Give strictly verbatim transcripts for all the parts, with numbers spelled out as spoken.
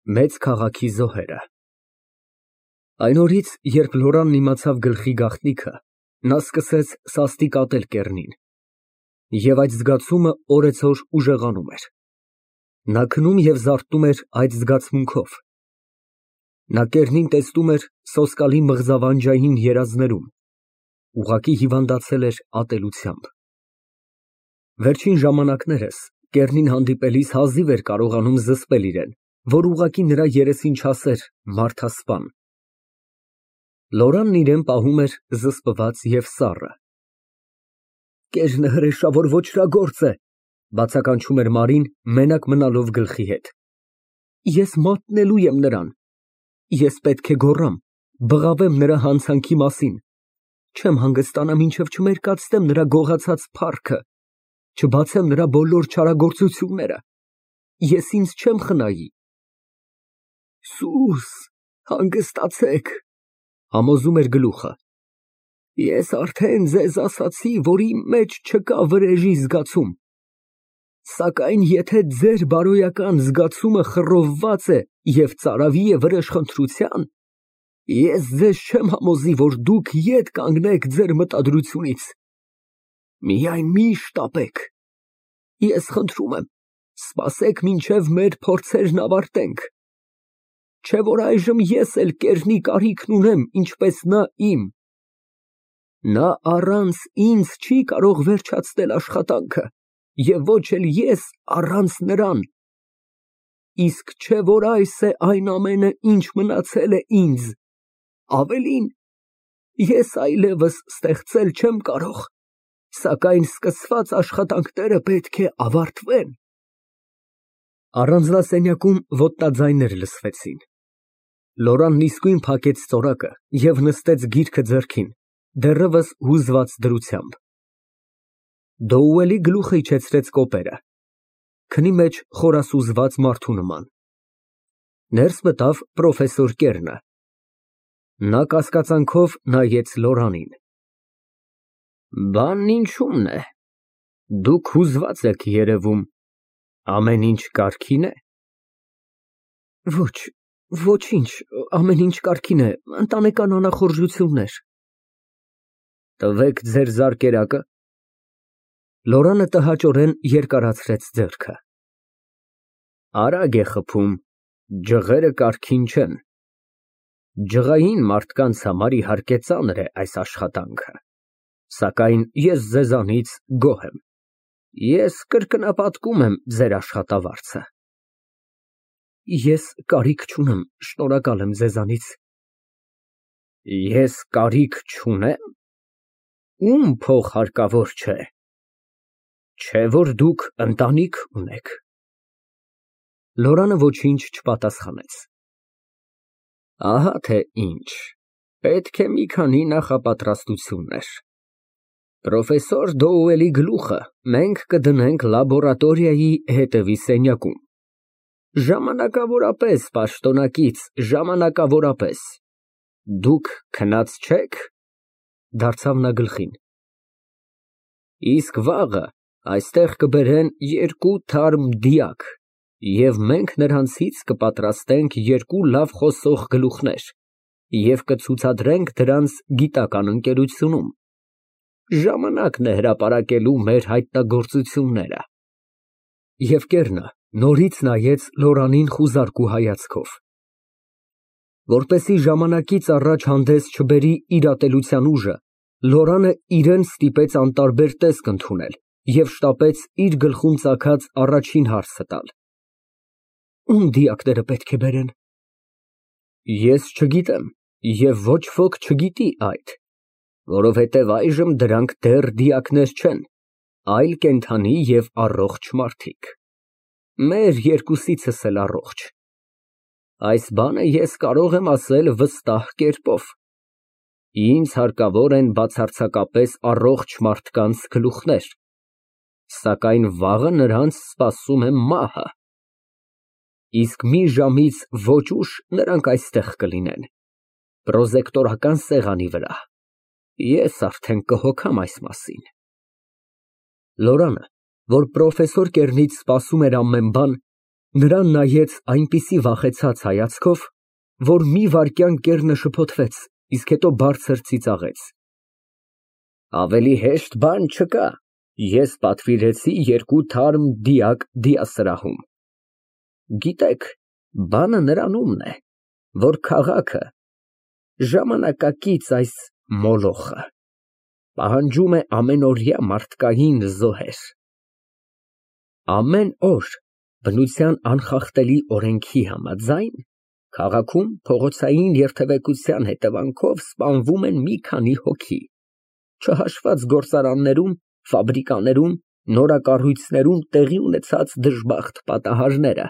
Մեծ քաղաքի զոհերը։ Այն օրից, երբ Լորանն իմացավ գլխի գաղտնիքը, նա սկսեց սաստիկ ատել կեռնին, և այդ զգացումը օրեցօր ուժեղանում էր։ Նա քնում և զարթնում էր այդ զգացմունքով։ Նա կեռնին տեսնում էր սոսկալի մղձավանջային երազներում, ուղղակի հիվանդացել էր ատելությամբ։ Վերջին ժամանակներս կեռնին հանդիպելիս հազիվ էր կարողանում զսպել իրեն, որ ուղղակի նրա երեսին չասեր մարդասպան։ Լորանն իրան պահում էր զսպված և սառը։ Կեռը հրեշավոր ոճրագործ է, բացականչում էր Մարին, մենակ մնալով գլխի հետ։ Ես մատնելու եմ նրան։ Ես պետք է գոռամ, բղավեմ նրա հանցանքի մասին, չեմ հանգստանա, մինչև չմերկացնեմ նրա գողացած փառքը, չբացեմ նրա բոլոր չարագործությունները։ Ես ինձ չեմ խնայի։ Սուս, հանգստացեք, համոզում էր գլուխը։ Ես արդեն ձեզ ասացի, որ իմ մեջ չկա վրեժի զգացում, սակայն եթե ձեր բարոյական զգացումը խռովված է և ծարավի է վրեժխնդրության, ես ձեզ չեմ համոզի, որ դուք ետ կանգնեք ձեր մտադրությունից։ Միայն մի շտապեք, ես խնդրում եմ, սպասեք, մինչև մեր փորձերն ավարտենք, չէ՞ որ այժմ ես էլ կեռնի կարիքն ունեմ, ինչպես նա իմ։ Նա առանց ինձ չի կարող վերջացնել աշխատանքը, և ոչ էլ ես առանց նրան։ Իսկ չէ՞ որ այս է այն ամենը, ինչ մնացել է ինձ, ավելին, ես այլևս ստեղծել չեմ կարող, սակայն սկսված աշխատանքները պետք է ավարտվեն։ Առանձնասենյակում ոտնաձայներ լսվեցին։ Լորանն իսկույն փակեց ծորակը և նստեց գիրքը ձեռքին, դեռևս հուզված դրությամբ։ Դոուելի գլուխը իջեցրեց կոպերը, քնի մեջ խորասուզված մարդու նման։ Ներս մտավ պրոֆեսոր Կեռնը։ Նա կասկածանքով նայեց Լորանին։ Բանն ինչո՞ւմն է, դուք հուզված եք երևում, ամեն ինչ կարգի՞ն է։ Ոչ, ոչինչ, ամեն ինչ կարգին է, ընտանեկան անախորժություններ։ Տվեք ձեր զարկերակը։ Լորանը տհաճորեն երկարացրեց ձեռքը։ Արագ է խփում, ջղերը կարգին չեն։ Ջղային մարդկանց համար իհարկե ծանր է այս աշխատանքը, սակայն ես ձեզանից գոհ եմ։ Ես կրկնապատկում եմ ձեր աշխատավարձը։ Ես կարիք չունեմ, շնորհակալ եմ ձեզանից։ Ես կարիք չունեմ։ Ում փող հարկավոր չէ։ Չէ՞ որ դուք ընտանիք ունեք։ Լորանը ոչինչ չպատասխանեց։ Ահա թե ինչ, պետք է մի քանի նախապատրաստություններ։ Պրոֆեսոր Դոուելի գլուխը մենք կդնենք լաբորատորիայի հետևի սենյակում։ Ժամանակավորապես, պաշտոնակից, ժամանակավորապես։ Դուք քնած չե՞ք, դարձավ նա գլխին։ Իսկ վաղը այստեղ կբերեն երկու թարմ դիակ, և մենք նրանցից կպատրաստենք երկու լավ խոսող գլուխներ և կցուցադրենք դրանց գիտական ընկերությունում։ Ժամանակն է հրապարակելու մեր հայտնագործությունները։ Եվ Կեռնը նորից նայեց Լորանին խուզարկու հայացքով։ Որպեսզի ժամանակից առաջ հանդես չբերի իր ատելության ուժը, Լորանը իրան ստիպեց անտարբեր տեսք ընդունել և շտապեց իր գլխում ծագած առաջին հարցը տալ։ Ում դիակները պետք է բերեն։ Ես չգիտեմ, և ոչ ոք չգիտի այդ, որովհետև այժմ դրանք դեռ դիակներ չեն, այլ կենդանի և առողջ մարդիկ։ Մեր երկուսիցս էլ առողջ։ Այս բանը ես կարող եմ ասել վստահ կերպով։ Ինձ հարկավոր են բացարձակապես առողջ մարդկանց գլուխներ, սակայն վաղը նրանց սպասում է մահը։ Իսկ մի ժամից ոչ ուշ նրանք այստեղ կլինեն, պրոզեկտորական սեղանի վրա։ Ես արդեն կհոգամ այս մասին։ Լորանը, որ պրոֆեսոր Կեռնից սպասում էր ամեն բան, Նրան նայեց այնպիսի վախեցած հայացքով, որ մի վայրկյան կեռնը շփոթվեց, իսկ հետո բարձր ծիծաղեց։ Ավելի հեշտ բան չկա, ես պատվիրեցի երկու թարմ դիակ դիասրահում։ Գիտեք, բանը նրանումն է, որ քաղաքը, ժամանակակից այս մոլոխը, պահանջում է ամենօրյա մարդկային զոհեր։ Ամեն օր բնության անխախտելի օրենքի համաձայն քաղաքում փողոցային երթևեկության հետևանքով սպանվում են մի քանի հոգի, չհաշված գործարաններում, ֆաբրիկաներում, նորակառույցներում տեղի ունեցած դժբախտ պատահարները։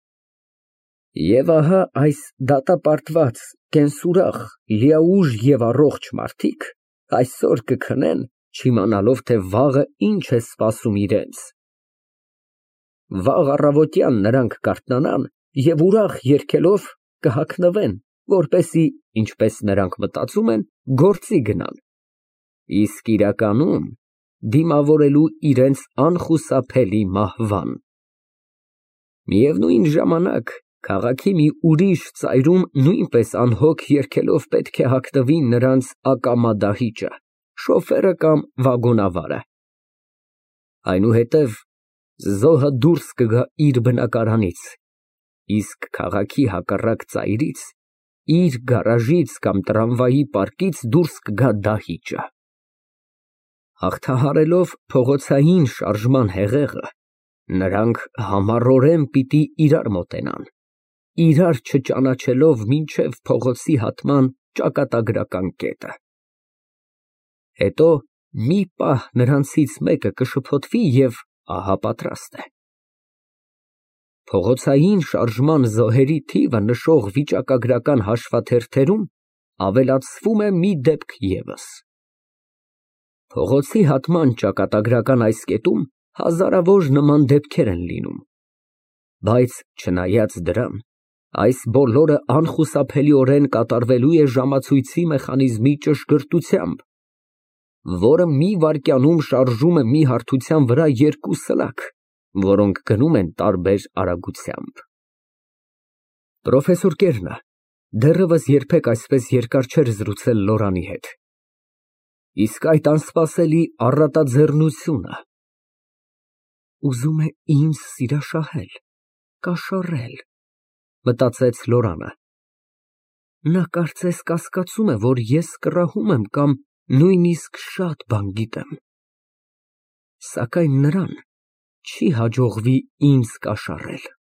Եվ ահա այս դատապարտված, կենսուրախ, լիաուժ և առողջ մարդիկ այսօր կքնեն, չիմանալով, թե վաղը ինչ է սպասում իրենց։ Վաղ առավոտյան նրանք կարթնանան և ուրախ երգելով կհագնվեն, որպեսզի, ինչպես նրանք մտածում են, գործի գնան, իսկ իրականում դիմավորելու իրենց անխուսափելի մահվան։ Միևնույն ժամանակ, քաղաքի մի ուրիշ ծայրում նույնպես անհոգ երգելով պետք է հագնվի նրանց ակամա դահիճը, շոֆերը կամ վագոնավարը։ Այնուհետև զոհը դուրս կգա իր բնակարանից, իսկ քաղաքի հակառակ ծայրից, իր գարաժից կամ տրամվայի պարկից դուրս կգա դահիճը։ Հաղթահարելով փողոցային շարժման հեղեղը, նրանք համառորեն պիտի իրար մոտենան, իրար չճանաչելով մինչև փողոցի հատման ճակատագրական կետը։ Հետո մի պահ նրանցից մեկը կշփոթվի և ահա պատրաստ է։ Փողոցային շարժման զոհերի թիվը նշող վիճակագրական հաշվաթերթերում ավելացվում է մի դեպք ևս։ Փողոցի հատման ճակատագրական այս կետում հազարավոր նման դեպքեր են լինում, բայց չնայած դրան, այս բոլորը անխուսափելիորեն կատարվելու է ժամացույցի մեխանիզմի ճշգրտությամբ, որը մի վայրկյանում շարժում է մի հարթության վրա երկու սլաք, որոնք գնում են տարբեր արագությամբ։ Պրոֆեսոր Կերնը դեռևս երբեք այսպես երկար չէր զրուցել Լորանի հետ։ Իսկ այդ անսպասելի առատաձեռնությունը… Ուզում է ինձ սիրաշահել, կաշառել, մտածեց Լորանը։ Նա կարծես կասկածում է, որ ես կռահում եմ կամ նույնիսկ շատ բան գիտեմ, սակայն նրան չի հաջողվի ինձ կաշառել։